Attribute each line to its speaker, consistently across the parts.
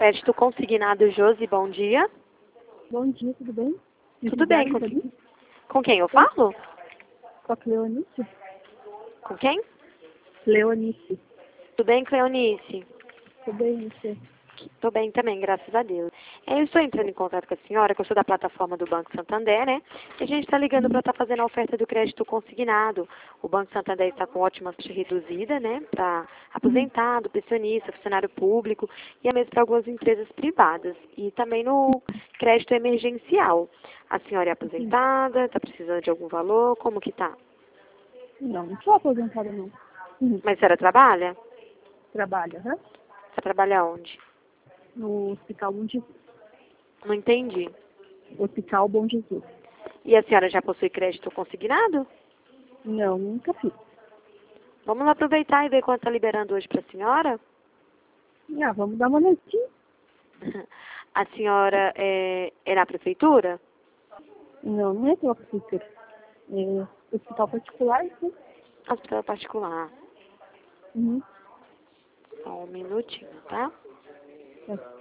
Speaker 1: Crédito consignado, Josi, bom dia.
Speaker 2: Bom dia, tudo bem?
Speaker 1: Tudo bem com quem eu falo?
Speaker 2: Com a Cleonice?
Speaker 1: Com quem?
Speaker 2: Cleonice.
Speaker 1: Tudo bem, Cleonice?
Speaker 2: Tudo bem, você?
Speaker 1: Tô bem também, graças a Deus. Eu estou entrando em contato com a senhora, que eu sou da plataforma do Banco Santander, né? E a gente está ligando para estar fazendo a oferta do crédito consignado. O Banco Santander está com ótima taxa reduzida, né? Para aposentado, pensionista, funcionário público e é mesmo para algumas empresas privadas. E também no crédito emergencial. A senhora é aposentada, está precisando de algum valor? Como que tá?
Speaker 2: Não sou aposentada, não.
Speaker 1: Mas a senhora trabalha?
Speaker 2: Trabalho, né?
Speaker 1: Você trabalha onde?
Speaker 2: No Hospital Bom Jesus.
Speaker 1: Não entendi.
Speaker 2: Hospital Bom Jesus.
Speaker 1: E a senhora já possui crédito consignado?
Speaker 2: Não, nunca fiz.
Speaker 1: Vamos lá aproveitar e ver quanto está liberando hoje para a senhora?
Speaker 2: Vamos dar uma olhadinha.
Speaker 1: A senhora é na prefeitura?
Speaker 2: Não, não é pela prefeitura. É hospital particular, sim.
Speaker 1: Hospital particular.
Speaker 2: Uhum.
Speaker 1: Só um minutinho, tá?
Speaker 2: É.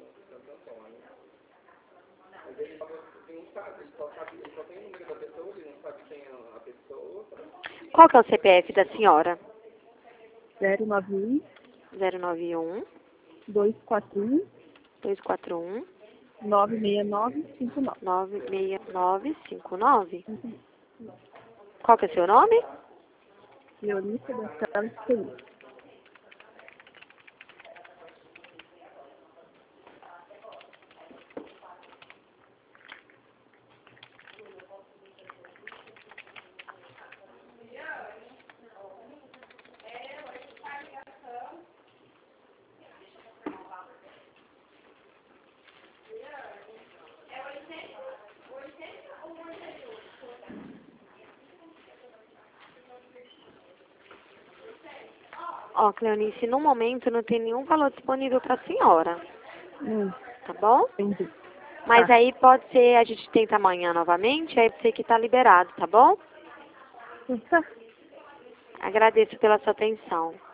Speaker 1: Qual que é o CPF da senhora?
Speaker 2: 091
Speaker 1: 091
Speaker 2: 241
Speaker 1: 241
Speaker 2: 96959.
Speaker 1: 96959. Qual que é o seu nome?
Speaker 2: Cleonice da Sala Feliz.
Speaker 1: Ó, Cleonice, no momento não tem nenhum valor disponível para a senhora, tá bom?
Speaker 2: Entendi.
Speaker 1: Mas
Speaker 2: Tá.
Speaker 1: aí pode ser, a gente tenta amanhã novamente, aí pode ser que tá liberado, tá bom?
Speaker 2: Tá.
Speaker 1: Agradeço pela sua atenção.